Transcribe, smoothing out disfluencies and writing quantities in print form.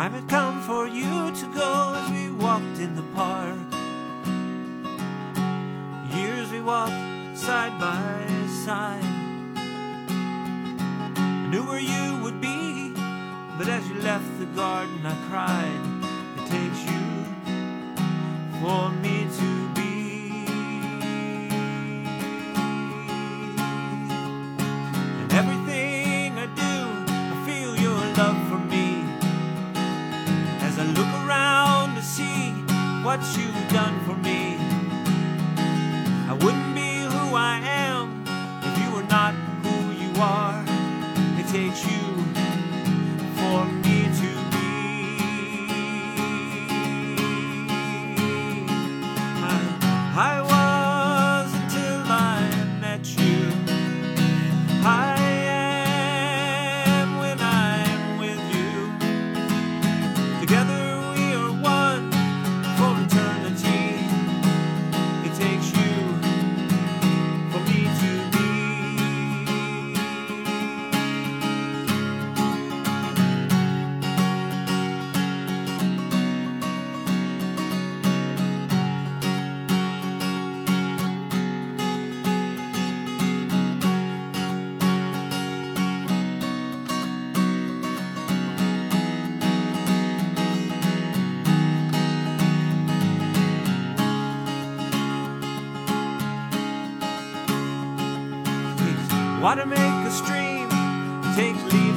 Time had come for you to go as we walked in the park. Years we walked side by side. I knew where you would be, but as you left the garden I cried. It takes you for me to be. And everything I do, I feel your love for me. As I look around to see what you've done for me, I wouldn't be who I am if you were not who you are. It takes you for me to be. I was until I met you. I am when I'm with you. Together we are one for eternity. It takes you for me to be. Water make a stream, it takes leaves